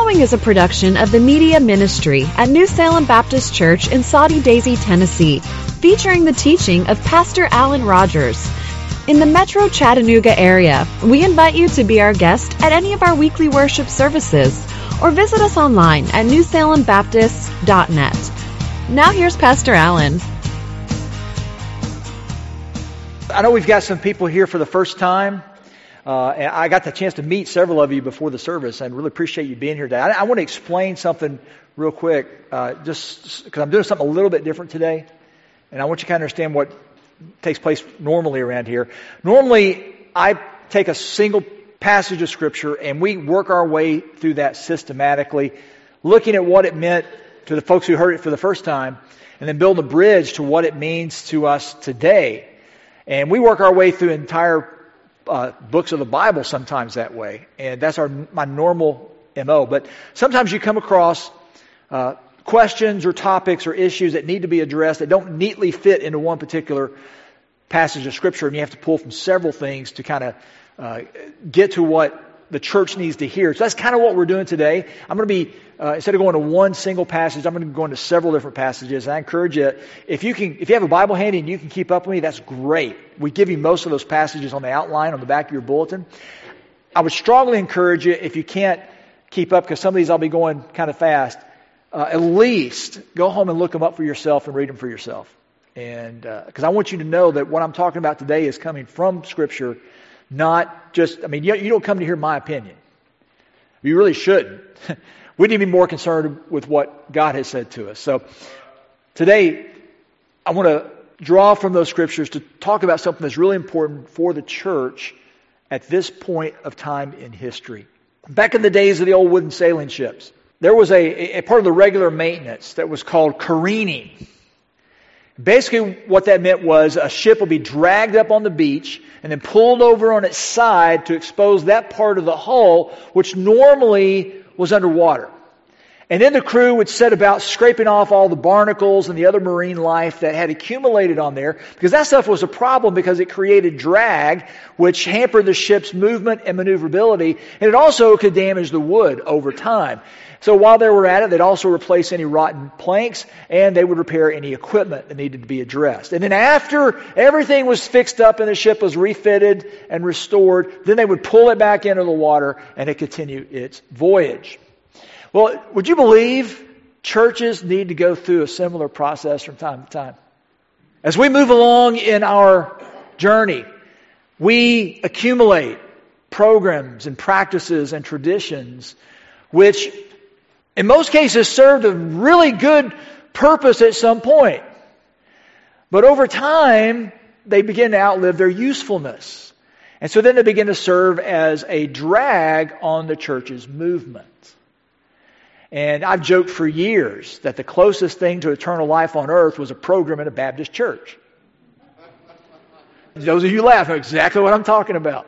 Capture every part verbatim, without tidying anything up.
following is a production of the Media Ministry at New Salem Baptist Church in Soddy Daisy, Tennessee, featuring the teaching of Pastor Alan Rogers. In the Metro Chattanooga area, we invite you to be our guest at any of our weekly worship services or visit us online at new salem baptist dot net. Now here's Pastor Alan. I know we've got some people here for the first time. Uh, and I got the chance to meet several of you before the service. I really appreciate you being here today. I, I want to explain something real quick, uh, just because I'm doing something a little bit different today. And I want you to kind of understand what takes place normally around here. Normally, I take a single passage of Scripture and we work our way through that systematically, looking at what it meant to the folks who heard it for the first time, and then build a bridge to what it means to us today. And we work our way through entire Uh, books of the Bible sometimes that way, and that's our my normal M O. But sometimes you come across uh, questions or topics or issues that need to be addressed that don't neatly fit into one particular passage of Scripture, and you have to pull from several things to kind of uh, get to what the church needs to hear. So that's kind of what we're doing today. I'm going to be, uh, instead of going to one single passage, I'm going to go into several different passages. And I encourage you, if you can, if you have a Bible handy and you can keep up with me, that's great. We give you most of those passages on the outline on the back of your bulletin. I would strongly encourage you, if you can't keep up, because some of these I'll be going kind of fast, uh, at least go home and look them up for yourself and read them for yourself. And because uh, I want you to know that what I'm talking about today is coming from Scripture. Not just, I mean, you, you don't come to hear my opinion. You really shouldn't. We need to be more concerned with what God has said to us. So today, I want to draw from those scriptures to talk about something that's really important for the church at this point of time in history. Back in the days of the old wooden sailing ships, there was a, a part of the regular maintenance that was called careening. Basically, what that meant was a ship would be dragged up on the beach and then pulled over on its side to expose that part of the hull, which normally was underwater. And then the crew would set about scraping off all the barnacles and the other marine life that had accumulated on there, because that stuff was a problem because it created drag, which hampered the ship's movement and maneuverability, and it also could damage the wood over time. So while they were at it, they'd also replace any rotten planks, and they would repair any equipment that needed to be addressed. And then after everything was fixed up and the ship was refitted and restored, then they would pull it back into the water and it continued its voyage. Well, would you believe churches need to go through a similar process from time to time? As we move along in our journey, we accumulate programs and practices and traditions which in most cases served a really good purpose at some point. But over time, they begin to outlive their usefulness. And so then they begin to serve as a drag on the church's movement. And I've joked for years that the closest thing to eternal life on earth was a program in a Baptist church. Those of you laugh know exactly what I'm talking about.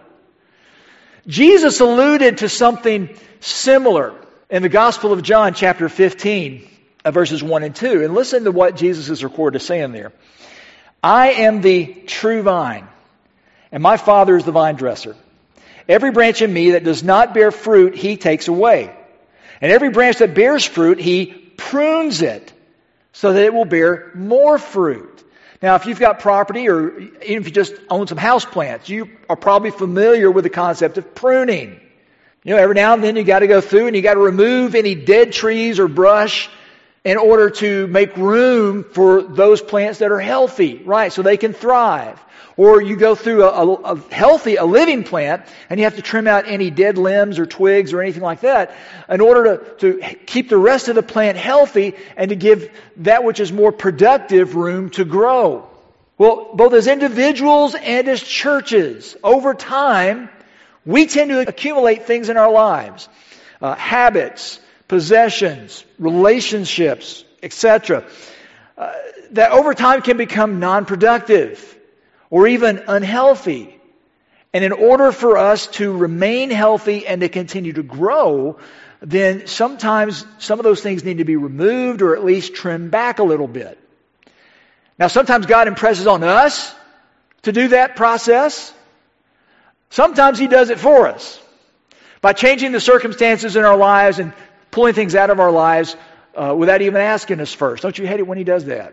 Jesus alluded to something similar in the Gospel of John, chapter fifteen, verses one and two. And listen to what Jesus is recorded as saying there. I am the true vine, and my Father is the vine dresser. Every branch in me that does not bear fruit, He takes away. And every branch that bears fruit, He prunes it, so that it will bear more fruit. Now, if you've got property, or even if you just own some house plants, you are probably familiar with the concept of pruning. You know, every now and then you got to go through and you got to remove any dead trees or brush in order to make room for those plants that are healthy, right? So they can thrive. Or you go through a, a, a healthy, a living plant, and you have to trim out any dead limbs or twigs or anything like that in order to, to keep the rest of the plant healthy and to give that which is more productive room to grow. Well, both as individuals and as churches, over time, we tend to accumulate things in our lives. Uh, habits, possessions, relationships, et cetera. Uh, that over time can become non-productive or even unhealthy. And in order for us to remain healthy and to continue to grow, then sometimes some of those things need to be removed or at least trimmed back a little bit. Now, sometimes God impresses on us to do that process. Sometimes He does it for us by changing the circumstances in our lives and pulling things out of our lives uh, without even asking us first. Don't you hate it when He does that?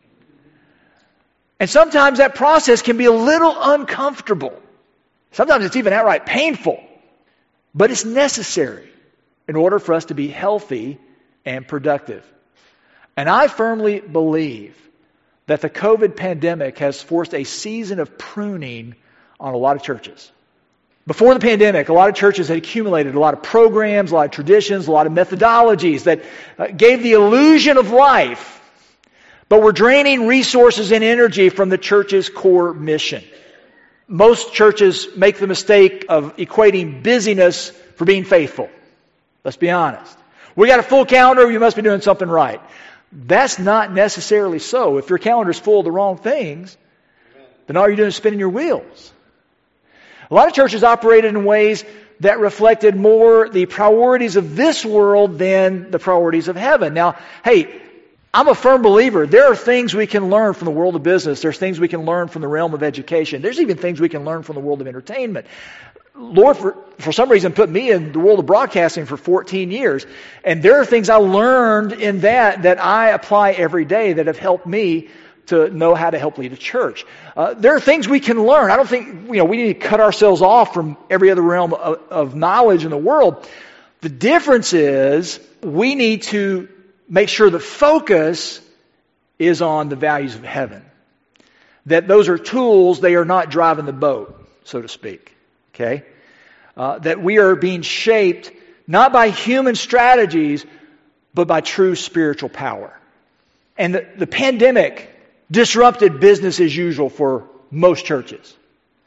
And sometimes that process can be a little uncomfortable. Sometimes it's even outright painful. But it's necessary in order for us to be healthy and productive. And I firmly believe that the COVID pandemic has forced a season of pruning on a lot of churches. Before the pandemic, a lot of churches had accumulated a lot of programs, a lot of traditions, a lot of methodologies that uh, gave the illusion of life, but were draining resources and energy from the church's core mission. Most churches make the mistake of equating busyness for being faithful. Let's be honest. We got a full calendar, you must be doing something right. That's not necessarily so. If your calendar's full of the wrong things, then all you're doing is spinning your wheels. A lot of churches operated in ways that reflected more the priorities of this world than the priorities of heaven. Now, hey, I'm a firm believer. There are things we can learn from the world of business. There's things we can learn from the realm of education. There's even things we can learn from the world of entertainment. Lord, for, for some reason, put me in the world of broadcasting for fourteen years. And there are things I learned in that that I apply every day that have helped me to know how to help lead a church. Uh, there are things we can learn. I don't think, you know, we need to cut ourselves off from every other realm of, of knowledge in the world. The difference is we need to make sure the focus is on the values of heaven. That those are tools, they are not driving the boat, so to speak. Okay? Uh, that we are being shaped not by human strategies, but by true spiritual power. And the, the pandemic disrupted business as usual for most churches.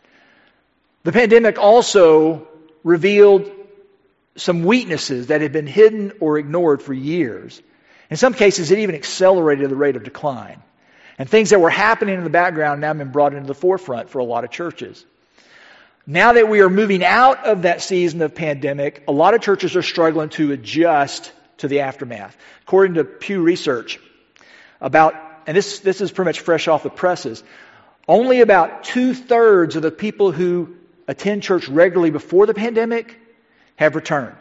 The pandemic also revealed some weaknesses that had been hidden or ignored for years. In some cases, it even accelerated the rate of decline. And things that were happening in the background now have been brought into the forefront for a lot of churches. Now that we are moving out of that season of pandemic, a lot of churches are struggling to adjust to the aftermath. According to Pew Research, about, and this, this is pretty much fresh off the presses, only about two-thirds of the people who attend church regularly before the pandemic have returned.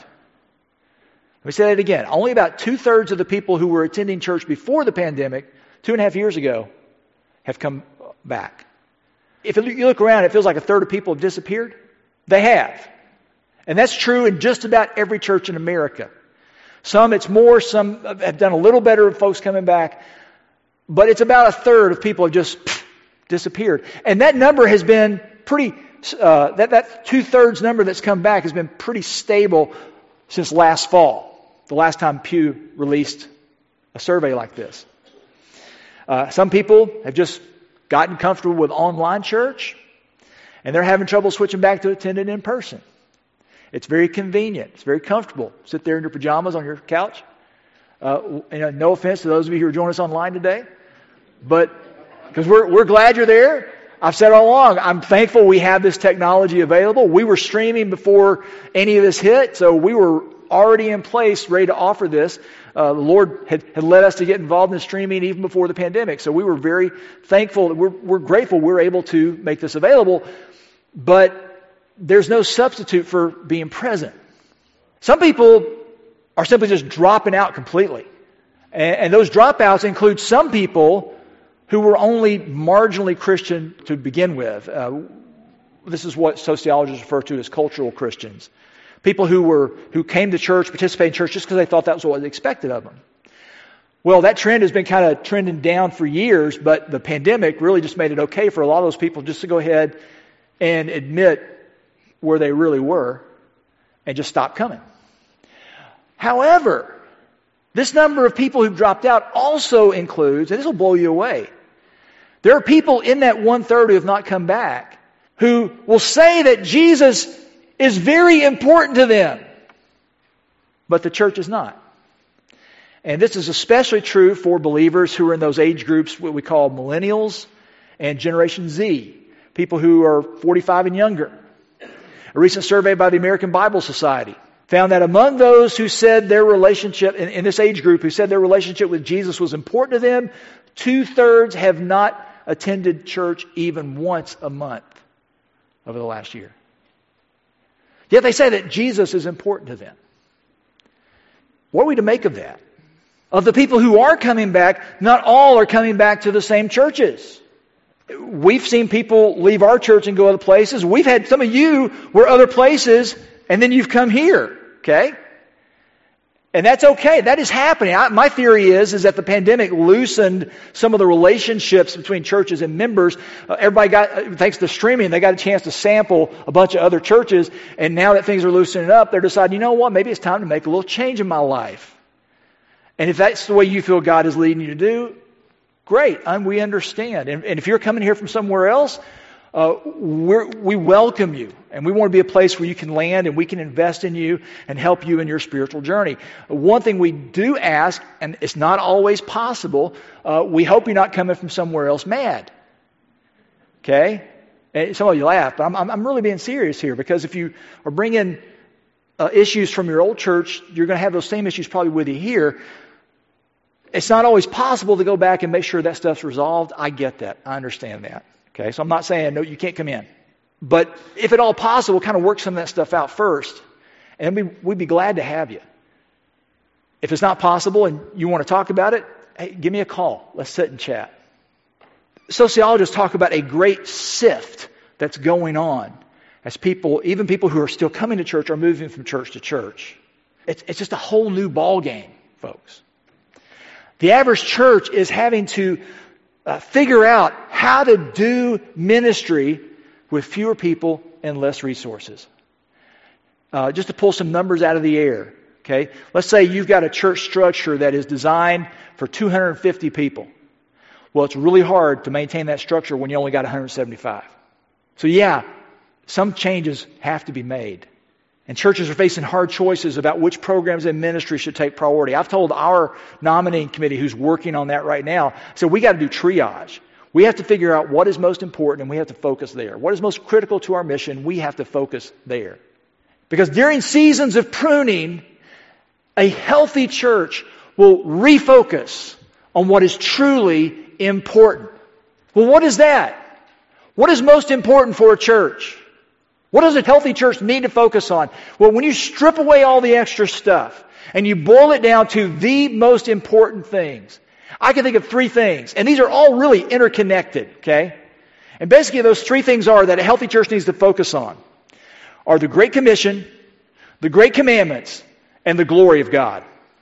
Let me say that again. Only about two-thirds of the people who were attending church before the pandemic, two and a half years ago, have come back. If you look around, it feels like a third of people have disappeared. They have. And that's true in just about every church in America. Some it's more, some have done a little better of folks coming back. But it's about a third of people have just pff, disappeared. And that number has been pretty, uh, that, that two-thirds number that's come back has been pretty stable since last fall. The last time Pew released a survey like this. Uh, some people have just gotten comfortable with online church, and they're having trouble switching back to attending in person. It's very convenient. It's very comfortable. Sit there in your pajamas on your couch. Uh, you know, no offense to those of you who are joining us online today, but because we're we're glad you're there. I've said all along, I'm thankful we have this technology available. We were streaming before any of this hit, so we were already in place, ready to offer this. Uh, the Lord had, had led us to get involved in streaming even before the pandemic. So we were very thankful. We're, we're grateful we're able to make this available. But there's no substitute for being present. Some people are simply just dropping out completely. And, and those dropouts include some people who were only marginally Christian to begin with. Uh, this is what sociologists refer to as cultural Christians. People who were who came to church, participated in church just because they thought that was what was expected of them. Well, that trend has been kind of trending down for years, but the pandemic really just made it okay for a lot of those people just to go ahead and admit where they really were and just stop coming. However, this number of people who've dropped out also includes, and this will blow you away, there are people in that one-third who have not come back who will say that Jesus is very important to them, but the church is not. And this is especially true for believers who are in those age groups, what we call millennials and Generation Z, people who are forty-five and younger. A recent survey by the American Bible Society found that among those who said their relationship, in, in this age group, who said their relationship with Jesus was important to them, two-thirds have not attended church even once a month over the last year. Yet they say that Jesus is important to them. What are we to make of that? Of the people who are coming back, not all are coming back to the same churches. We've seen people leave our church and go other places. We've had some of you were other places, and then you've come here, okay? And that's okay. That is happening. I, my theory is, is that the pandemic loosened some of the relationships between churches and members. Uh, everybody got, thanks to streaming, they got a chance to sample a bunch of other churches. And now that things are loosening up, they're deciding, you know what, maybe it's time to make a little change in my life. And if that's the way you feel God is leading you to do, great. Um, we understand. And, and if you're coming here from somewhere else, Uh, we're, we welcome you, and we want to be a place where you can land and we can invest in you and help you in your spiritual journey. One thing we do ask, and it's not always possible, uh, we hope you're not coming from somewhere else mad. Okay? And some of you laugh, but I'm, I'm, I'm really being serious here, because if you are bringing uh, issues from your old church, you're going to have those same issues probably with you here. It's not always possible to go back and make sure that stuff's resolved. I get that. I understand that. Okay, so I'm not saying, no, you can't come in. But if at all possible, kind of work some of that stuff out first. And we, we'd be glad to have you. If it's not possible and you want to talk about it, hey, give me a call. Let's sit and chat. Sociologists talk about a great sift that's going on as people, even people who are still coming to church, are moving from church to church. It's, it's just a whole new ball game, folks. The average church is having to Uh, figure out how to do ministry with fewer people and less resources. Uh, just to pull some numbers out of the air, okay? Let's say you've got a church structure that is designed for two hundred fifty people. Well, it's really hard to maintain that structure when you only got one hundred seventy-five. So yeah, some changes have to be made. And churches are facing hard choices about which programs and ministry should take priority. I've told our nominating committee, who's working on that right now, so we got to do triage. We have to figure out what is most important, and we have to focus there. What is most critical to our mission, we have to focus there. Because during seasons of pruning, a healthy church will refocus on what is truly important. Well, what is that? What is most important for a church? What does a healthy church need to focus on? Well, when you strip away all the extra stuff and you boil it down to the most important things, I can think of three things. And these are all really interconnected, okay? And basically those three things are that a healthy church needs to focus on are the Great Commission, the Great Commandments, and the glory of God.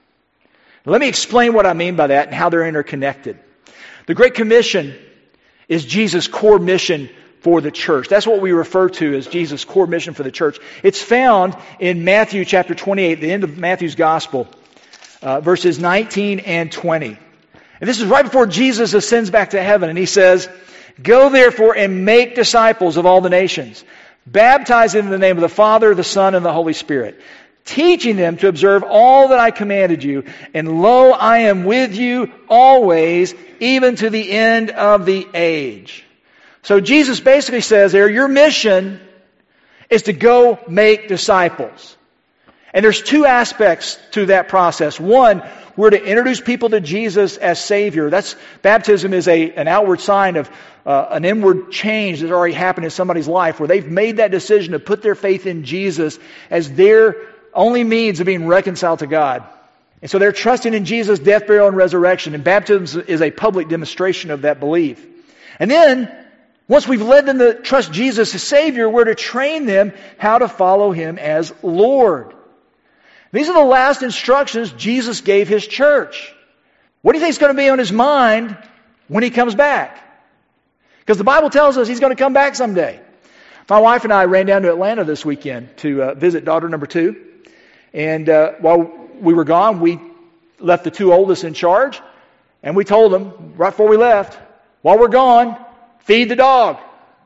Let me explain what I mean by that and how they're interconnected. The Great Commission is Jesus' core mission for the church. That's what we refer to as Jesus' core mission for the church. It's found in Matthew chapter twenty-eight, the end of Matthew's gospel, uh, verses nineteen and twenty. And this is right before Jesus ascends back to heaven, and he says, "Go therefore and make disciples of all the nations, baptizing in the name of the Father, the Son, and the Holy Spirit, teaching them to observe all that I commanded you, and lo, I am with you always, even to the end of the age." So Jesus basically says there, your mission is to go make disciples. And there's two aspects to that process. One, we're to introduce people to Jesus as Savior. That's baptism is a an outward sign of uh, an inward change that's already happened in somebody's life, where they've made that decision to put their faith in Jesus as their only means of being reconciled to God. And so they're trusting in Jesus' death, burial, and resurrection. And baptism is a public demonstration of that belief. And then, once we've led them to trust Jesus as Savior, we're to train them how to follow Him as Lord. These are the last instructions Jesus gave His church. What do you think is going to be on His mind when He comes back? Because the Bible tells us He's going to come back someday. My wife and I ran down to Atlanta this weekend to uh, visit daughter number two. And uh, while we were gone, we left the two oldest in charge. And we told them, right before we left, while we're gone, feed the dog.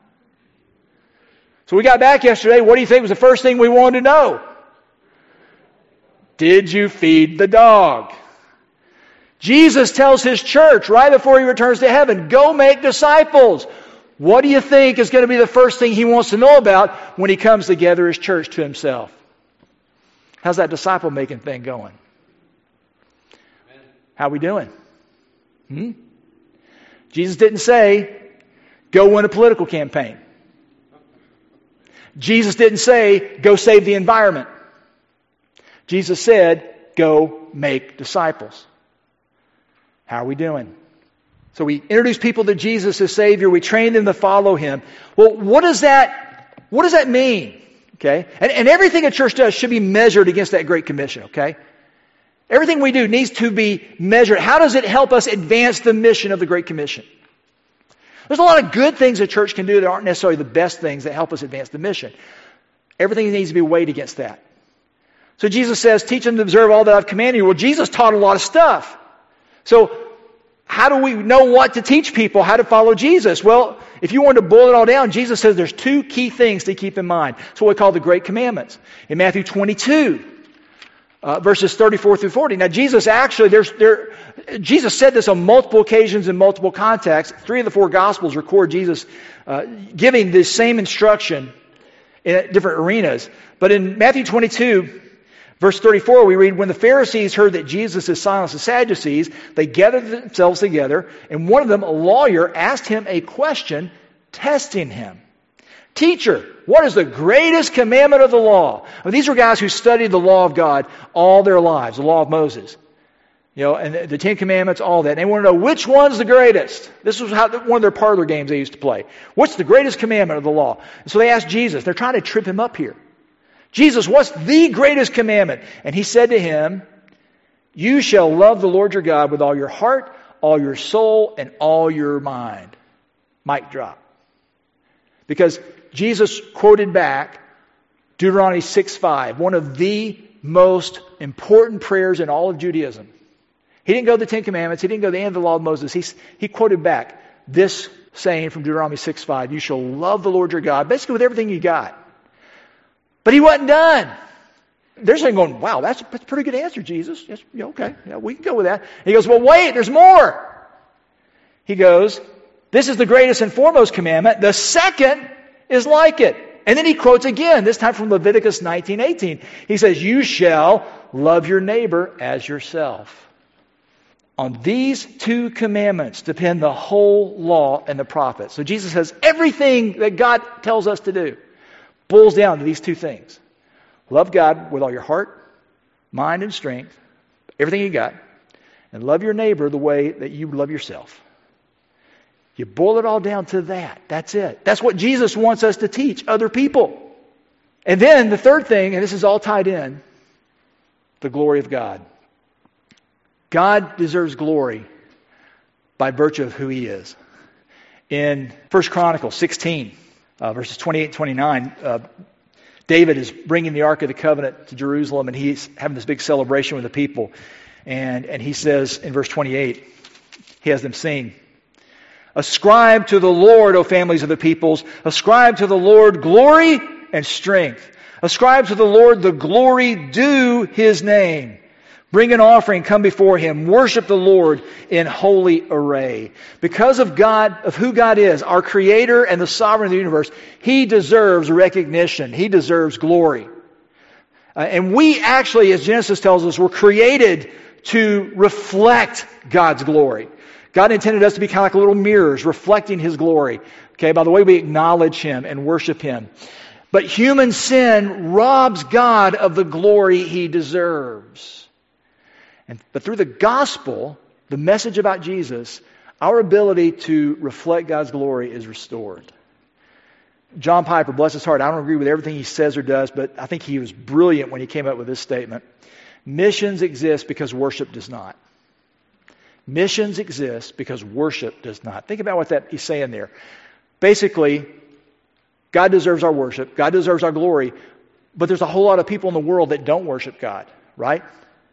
So we got back yesterday. What do you think was the first thing we wanted to know? Did you feed the dog? Jesus tells His church right before He returns to heaven, go make disciples. What do you think is going to be the first thing He wants to know about when He comes to gather His church to Himself? How's that disciple making thing going? How we doing? Hmm? Jesus didn't say, go win a political campaign. Jesus didn't say, go save the environment. Jesus said, go make disciples. How are we doing? So we introduce people to Jesus as Savior. We train them to follow Him. Well, what does that, what does that mean? Okay? And, and everything a church does should be measured against that Great Commission, okay? Everything we do needs to be measured. How does it help us advance the mission of the Great Commission? There's a lot of good things a church can do that aren't necessarily the best things that help us advance the mission. Everything needs to be weighed against that. So Jesus says, teach them to observe all that I've commanded you. Well, Jesus taught a lot of stuff. So how do we know what to teach people, how to follow Jesus? Well, if you want to boil it all down, Jesus says there's two key things to keep in mind. It's what we call the Great Commandments. In Matthew twenty-two, uh, verses thirty-four through forty. Now, Jesus actually, there's, there, Jesus said this on multiple occasions in multiple contexts. Three of the four Gospels record Jesus uh, giving the same instruction in different arenas. But in Matthew twenty-two, verse thirty-four, we read, when the Pharisees heard that Jesus had silenced the Sadducees, they gathered themselves together, and one of them, a lawyer, asked him a question, testing him. Teacher, what is the greatest commandment of the law? Well, these were guys who studied the law of God all their lives, the law of Moses. You know, and the, the Ten Commandments, all that. And they want to know which one's the greatest. This was how, one of their parlor games they used to play. What's the greatest commandment of the law? And so they asked Jesus. They're trying to trip him up here. Jesus, what's the greatest commandment? And he said to him, you shall love the Lord your God with all your heart, all your soul, and all your mind. Mic drop. Because Jesus quoted back Deuteronomy six five, one of the most important prayers in all of Judaism. He didn't go to the Ten Commandments. He didn't go to the end of the law of Moses. He, he quoted back this saying from Deuteronomy six five, you shall love the Lord your God, basically with everything you got. But he wasn't done. They're saying, going, wow, that's a, that's a pretty good answer, Jesus. Yes, yeah, okay, yeah, we can go with that. And he goes, well, wait, there's more. He goes, this is the greatest and foremost commandment. The second is like it. And then he quotes again, this time from Leviticus nineteen eighteen. He says, you shall love your neighbor as yourself. On these two commandments depend the whole law and the prophets. So Jesus says everything that God tells us to do boils down to these two things. Love God with all your heart, mind, and strength, everything you got, and love your neighbor the way that you love yourself. You boil it all down to that. That's it. That's what Jesus wants us to teach other people. And then the third thing, and this is all tied in, the glory of God. God deserves glory by virtue of who He is. In First Chronicles sixteen, uh, verses twenty-eight and twenty-nine, uh, David is bringing the Ark of the Covenant to Jerusalem, and he's having this big celebration with the people. And, and he says in verse twenty-eight, he has them sing, ascribe to the Lord, O families of the peoples, ascribe to the Lord glory and strength. Ascribe to the Lord the glory due His name. Bring an offering, come before Him. Worship the Lord in holy array. Because of God, of who God is, our Creator and the Sovereign of the universe, He deserves recognition. He deserves glory. Uh, and we actually, as Genesis tells us, were created to reflect God's glory. God intended us to be kind of like little mirrors, reflecting His glory. Okay, by the way we acknowledge Him and worship Him. But human sin robs God of the glory He deserves. And, but through the gospel, the message about Jesus, our ability to reflect God's glory is restored. John Piper, bless his heart, I don't agree with everything he says or does, but I think he was brilliant when he came up with this statement. Missions exist because worship does not. Missions exist because worship does not. Think about what that he's saying there. Basically, God deserves our worship. God deserves our glory. But there's a whole lot of people in the world that don't worship God, right?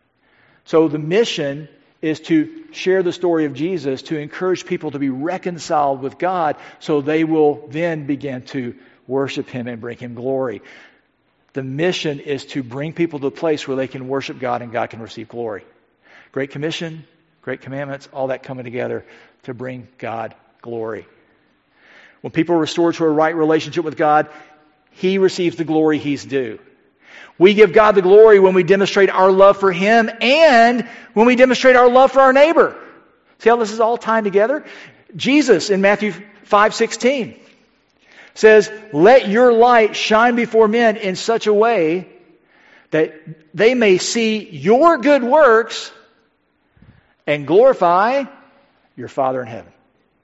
So the mission is to share the story of Jesus, to encourage people to be reconciled with God so they will then begin to worship Him and bring Him glory. The mission is to bring people to a place where they can worship God and God can receive glory. Great Commission, Great Commandments, all that coming together to bring God glory. When people are restored to a right relationship with God, He receives the glory He's due. We give God the glory when we demonstrate our love for Him and when we demonstrate our love for our neighbor. See how this is all tied together? Jesus in Matthew five sixteen says, let your light shine before men in such a way that they may see your good works and glorify your Father in heaven.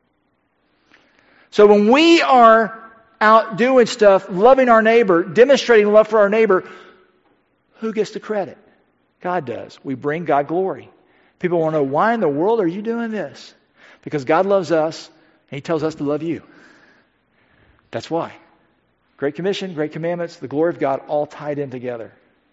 So when we are out doing stuff, loving our neighbor, demonstrating love for our neighbor, who gets the credit? God does. We bring God glory. People want to know, why in the world are you doing this? Because God loves us, and He tells us to love you. That's why. Great Commission, Great Commandments, the glory of God, all tied in together.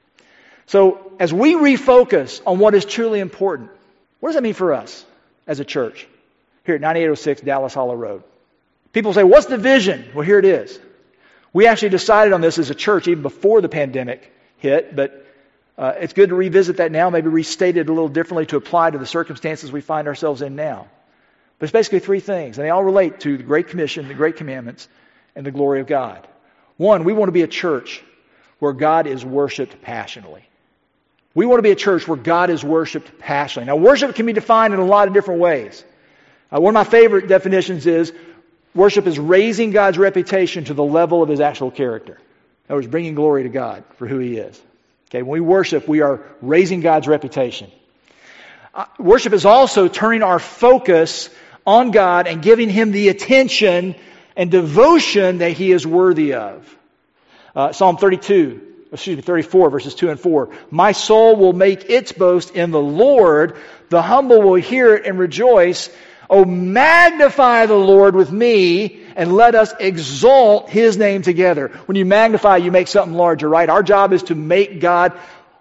So as we refocus on what is truly important, what does that mean for us as a church here at ninety-eight oh six Dallas Hollow Road? People say, what's the vision? Well, here it is. We actually decided on this as a church even before the pandemic hit, but uh, it's good to revisit that now, maybe restate it a little differently to apply to the circumstances we find ourselves in now. But it's basically three things, and they all relate to the Great Commission, the Great Commandments, and the glory of God. One, we want to be a church where God is worshiped passionately. We want to be a church where God is worshiped passionately. Now, worship can be defined in a lot of different ways. Uh, one of my favorite definitions is worship is raising God's reputation to the level of His actual character. In other words, bringing glory to God for who He is. Okay, when we worship, we are raising God's reputation. Uh, worship is also turning our focus on God and giving Him the attention and devotion that He is worthy of. Uh, Psalm thirty-two, excuse me, thirty-four, verses two and four. My soul will make its boast in the Lord. The humble will hear it and rejoice. Oh, magnify the Lord with me, and let us exalt His name together. When you magnify, you make something larger, right? Our job is to make God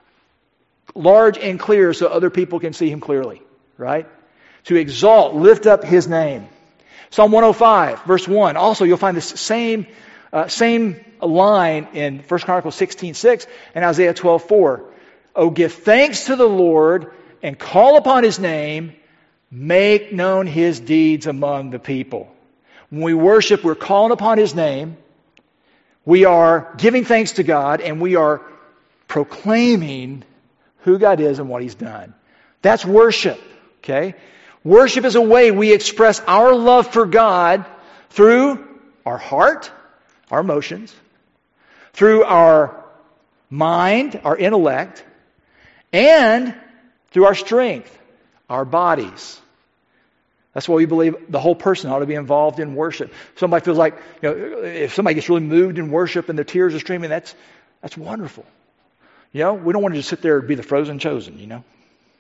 large and clear so other people can see Him clearly, right? To exalt, lift up His name. Psalm one oh five, verse one. Also, you'll find this same uh, same line in First Chronicles sixteen six and Isaiah twelve four. Oh, give thanks to the Lord and call upon His name. Make known His deeds among the people. When we worship, we're calling upon His name. We are giving thanks to God, and we are proclaiming who God is and what He's done. That's worship, okay? Worship is a way we express our love for God through our heart, our emotions, through our mind, our intellect, and through our strength, our bodies. That's why we believe the whole person ought to be involved in worship. Somebody feels like, you know, if somebody gets really moved in worship and their tears are streaming, that's that's wonderful. You know, we don't want to just sit there and be the frozen chosen, you know.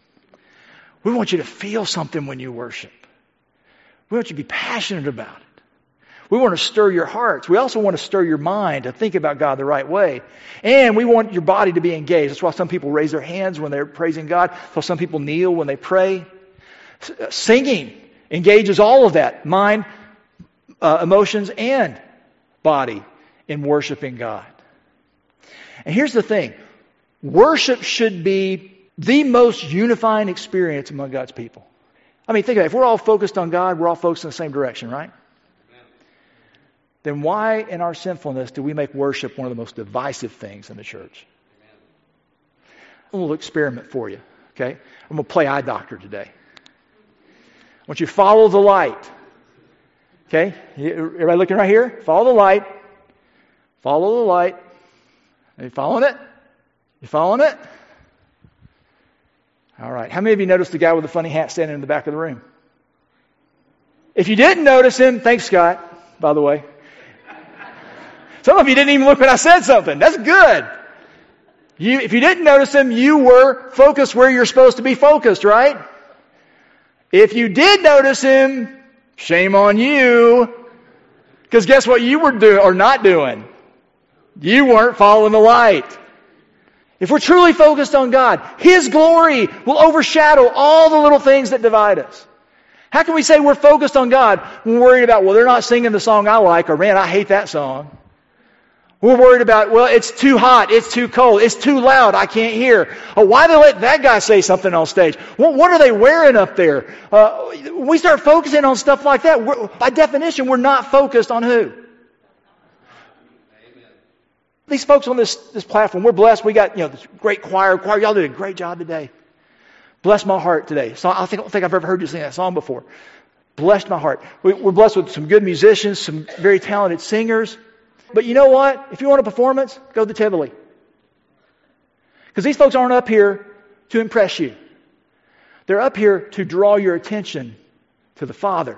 We want you to feel something when you worship. We want you to be passionate about it. We want to stir your hearts. We also want to stir your mind to think about God the right way. And we want your body to be engaged. That's why some people raise their hands when they're praising God. That's why some people kneel when they pray. Singing engages all of that. Mind, uh, emotions, and body in worshiping God. And here's the thing. Worship should be the most unifying experience among God's people. I mean, think about it. If we're all focused on God, we're all focused in the same direction, right? Then why in our sinfulness do we make worship one of the most divisive things in the church? A little experiment for you, okay? I'm going to play eye doctor today. I want you to follow the light. Okay? Everybody looking right here? Follow the light. Follow the light. Are you following it? You following it? All right. How many of you noticed the guy with the funny hat standing in the back of the room? If you didn't notice him, thanks, Scott, by the way. Some of you didn't even look when I said something. That's good. You, if you didn't notice him, you were focused where you're supposed to be focused, right? If you did notice him, shame on you. Because guess what you were doing or not doing? You weren't following the light. If we're truly focused on God, His glory will overshadow all the little things that divide us. How can we say we're focused on God when we're worried about, well, they're not singing the song I like, or man, I hate that song. We're worried about, well, it's too hot, it's too cold, it's too loud, I can't hear. Oh, why they let that guy say something on stage? Well, what are they wearing up there? Uh, when we start focusing on stuff like that, we're, by definition, we're not focused on who? These folks on this, this platform, we're blessed. We got, you know, this great choir. Choir, y'all did a great job today. Bless my heart today. So I think, I don't think I've ever heard you sing that song before. Blessed my heart. We, we're blessed with some good musicians, some very talented singers. But you know what? If you want a performance, go to Tivoli. Because these folks aren't up here to impress you. They're up here to draw your attention to the Father.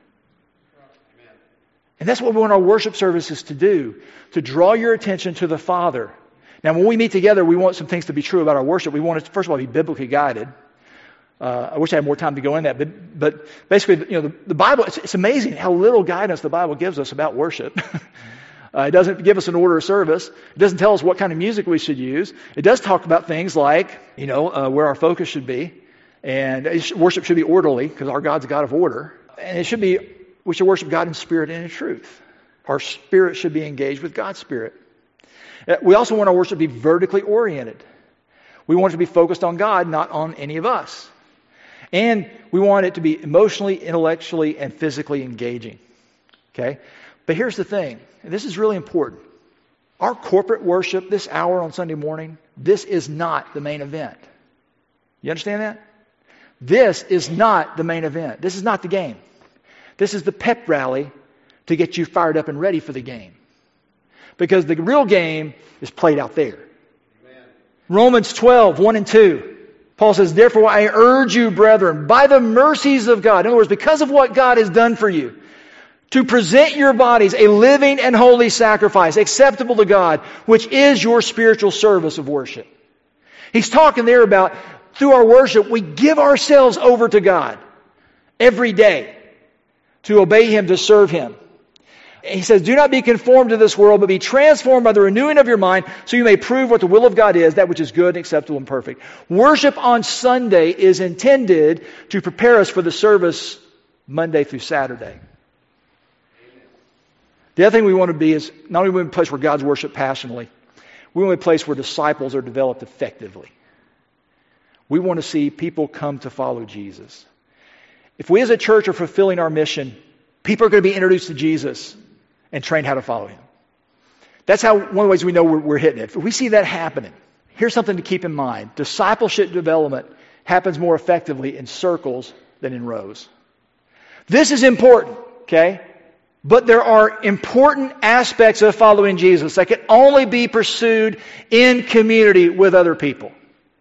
And that's what we want our worship services to do, to draw your attention to the Father. Now, when we meet together, we want some things to be true about our worship. We want it to, first of all, be biblically guided. Uh, I wish I had more time to go in that, but but basically, you know, the, the Bible, it's, it's amazing how little guidance the Bible gives us about worship. uh, it doesn't give us an order of service. It doesn't tell us what kind of music we should use. It does talk about things like, you know, uh, where our focus should be. And it should, worship should be orderly, because our God's a God of order. And it should be, we should worship God in spirit and in truth. Our spirit should be engaged with God's spirit. Uh, we also want our worship to be vertically oriented. We want it to be focused on God, not on any of us. And we want it to be emotionally, intellectually, and physically engaging. Okay? But here's the thing, and this is really important. Our corporate worship, this hour on Sunday morning, this is not the main event. You understand that? This is not the main event. This is not the game. This is the pep rally to get you fired up and ready for the game. Because the real game is played out there. Amen. Romans twelve, one and two. Paul says, therefore I urge you, brethren, by the mercies of God, in other words, because of what God has done for you, to present your bodies a living and holy sacrifice, acceptable to God, which is your spiritual service of worship. He's talking there about, through our worship, we give ourselves over to God every day to obey Him, to serve Him. He says, do not be conformed to this world, but be transformed by the renewing of your mind, so you may prove what the will of God is, that which is good, acceptable, and perfect. Worship on Sunday is intended to prepare us for the service Monday through Saturday. The other thing we want to be is, not only we want to be a place where God's worshiped passionately, we want to be a place where disciples are developed effectively. We want to see people come to follow Jesus. If we as a church are fulfilling our mission, people are going to be introduced to Jesus and trained how to follow Him. That's how one of the ways we know we're, we're hitting it. If we see that happening, here's something to keep in mind. Discipleship development happens more effectively in circles than in rows. This is important, okay? But there are important aspects of following Jesus that can only be pursued in community with other people.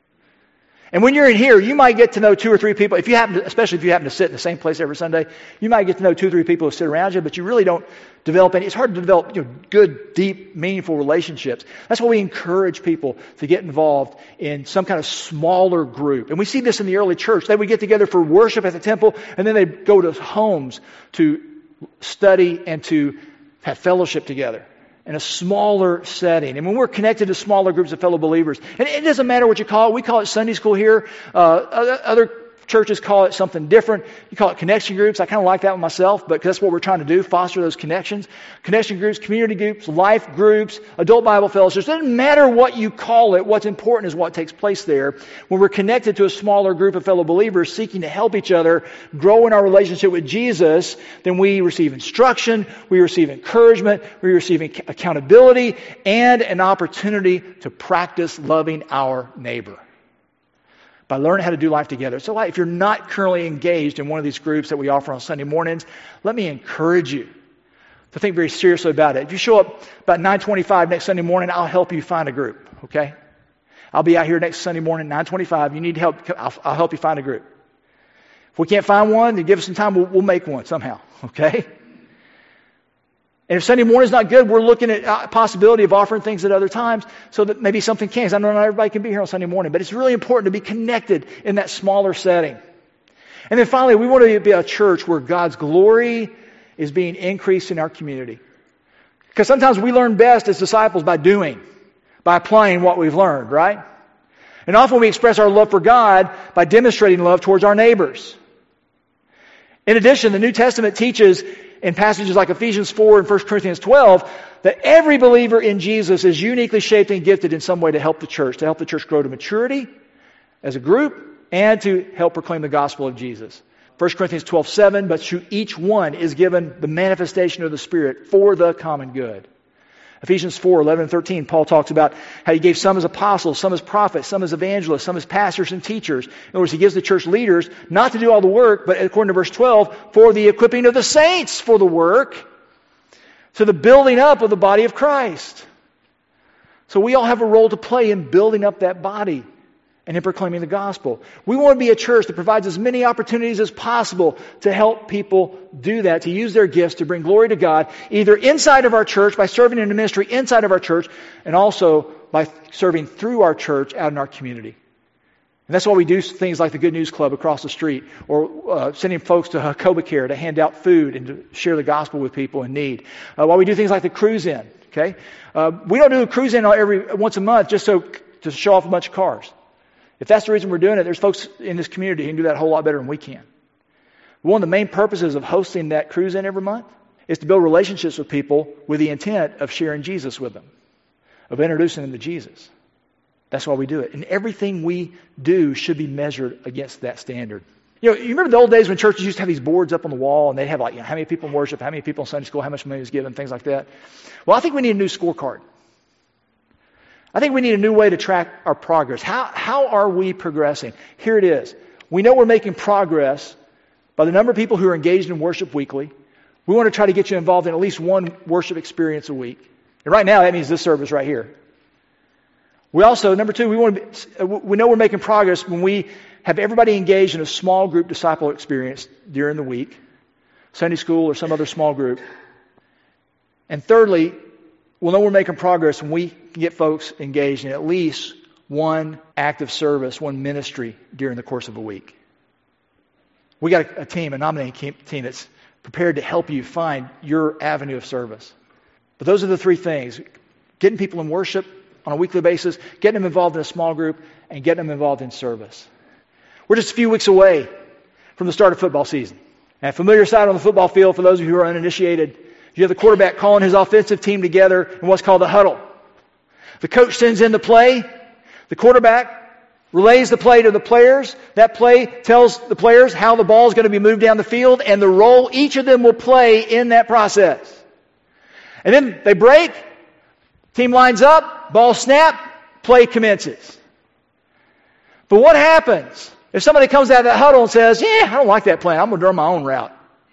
And when you're in here, you might get to know two or three people. If you happen to, especially if you happen to sit in the same place every Sunday, you might get to know two or three people who sit around you, but you really don't develop any. It's hard to develop, you know, good, deep, meaningful relationships. That's why we encourage people to get involved in some kind of smaller group. And we see this in the early church. They would get together for worship at the temple, and then they'd go to homes to study and to have fellowship together in a smaller setting. And when we're connected to smaller groups of fellow believers, and it doesn't matter what you call it. We call it Sunday school here. Uh, other churches call it something different. You call it connection groups. I kind of like that one myself, but that's what we're trying to do, foster those connections. Connection groups, community groups, life groups, adult Bible fellowships. It doesn't matter what you call it. What's important is what takes place there. When we're connected to a smaller group of fellow believers seeking to help each other grow in our relationship with Jesus, then we receive instruction, we receive encouragement, we receive accountability, and an opportunity to practice loving our neighbor by learning how to do life together. So if you're not currently engaged in one of these groups that we offer on Sunday mornings, let me encourage you to think very seriously about it. If you show up about nine twenty-five next Sunday morning, I'll help you find a group, okay? I'll be out here next Sunday morning, nine twenty-five. You need help, I'll, I'll help you find a group. If we can't find one, then give us some time, we'll, we'll make one somehow, okay? And if Sunday morning is not good, we're looking at a possibility of offering things at other times so that maybe something can. I know not everybody can be here on Sunday morning, but it's really important to be connected in that smaller setting. And then finally, we want to be a church where God's glory is being increased in our community. Because sometimes we learn best as disciples by doing, by applying what we've learned, right? And often we express our love for God by demonstrating love towards our neighbors. In addition, the New Testament teaches in passages like Ephesians four and First Corinthians twelve, that every believer in Jesus is uniquely shaped and gifted in some way to help the church, to help the church grow to maturity as a group, and to help proclaim the gospel of Jesus. First Corinthians twelve seven, but to each one is given the manifestation of the Spirit for the common good. Ephesians four eleven and thirteen, Paul talks about how He gave some as apostles, some as prophets, some as evangelists, some as pastors and teachers. In other words, He gives the church leaders not to do all the work, but according to verse twelve, for the equipping of the saints for the work, to the building up of the body of Christ. So we all have a role to play in building up that body and in proclaiming the gospel. We want to be a church that provides as many opportunities as possible to help people do that, to use their gifts to bring glory to God, either inside of our church by serving in a ministry inside of our church, and also by serving through our church out in our community. And that's why we do things like the Good News Club across the street, or uh, sending folks to Hakoba Care to hand out food and to share the gospel with people in need. Uh, while we do things like the Cruise In, okay? Uh, we don't do a Cruise In every once a month just so to show off a bunch of cars. If that's the reason we're doing it, there's folks in this community who can do that a whole lot better than we can. One of the main purposes of hosting that Cruise In every month is to build relationships with people with the intent of sharing Jesus with them, of introducing them to Jesus. That's why we do it. And everything we do should be measured against that standard. You know, you remember the old days when churches used to have these boards up on the wall and they'd have like, you know, how many people in worship, how many people in Sunday school, how much money was given, things like that. Well, I think we need a new scorecard. I think we need a new way to track our progress. How, how are we progressing? Here it is. We know we're making progress by the number of people who are engaged in worship weekly. We want to try to get you involved in at least one worship experience a week. And right now, that means this service right here. We also, number two, we want to be, we know we're making progress when we have everybody engaged in a small group disciple experience during the week, Sunday school or some other small group. And thirdly, we'll know we're making progress when we can get folks engaged in at least one act of service, one ministry during the course of a week. We got a, a team, a nominating team that's prepared to help you find your avenue of service. But those are the three things: getting people in worship on a weekly basis, getting them involved in a small group, and getting them involved in service. We're just a few weeks away from the start of football season. And a familiar sight on the football field, for those of you who are uninitiated, you have the quarterback calling his offensive team together in what's called the huddle. The coach sends in the play. The quarterback relays the play to the players. That play tells the players how the ball is going to be moved down the field and the role each of them will play in that process. And then they break. Team lines up. Ball snap. Play commences. But what happens if somebody comes out of that huddle and says, yeah, I don't like that play. I'm going to run my own route.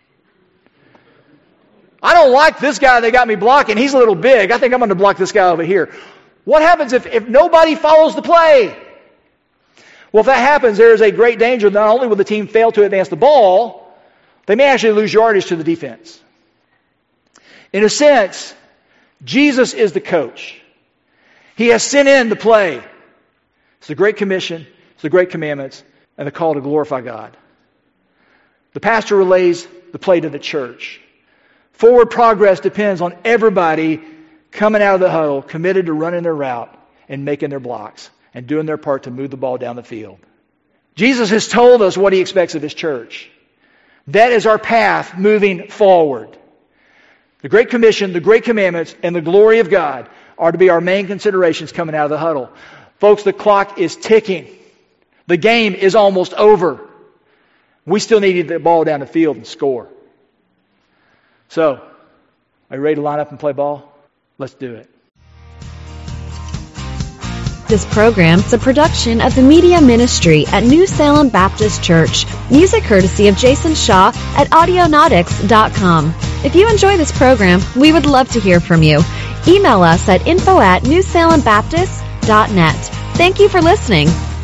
I don't like this guy they got me blocking. He's a little big. I think I'm going to block this guy over here. What happens if, if nobody follows the play? Well, if that happens, there is a great danger. Not only will the team fail to advance the ball, they may actually lose yardage to the defense. In a sense, Jesus is the coach. He has sent in the play. It's the Great Commission, it's the Great Commandments, and the call to glorify God. The pastor relays the play to the church. Forward progress depends on everybody coming out of the huddle, committed to running their route and making their blocks and doing their part to move the ball down the field. Jesus has told us what He expects of His church. That is our path moving forward. The Great Commission, the Great Commandments, and the glory of God are to be our main considerations coming out of the huddle. Folks, the clock is ticking. The game is almost over. We still need to get the ball down the field and score. So, are you ready to line up and play ball? Let's do it. This program is a production of the Media Ministry at New Salem Baptist Church. Music courtesy of Jason Shaw at audionautics dot com. If you enjoy this program, we would love to hear from you. Email us at info at new salem baptist dot net. Thank you for listening.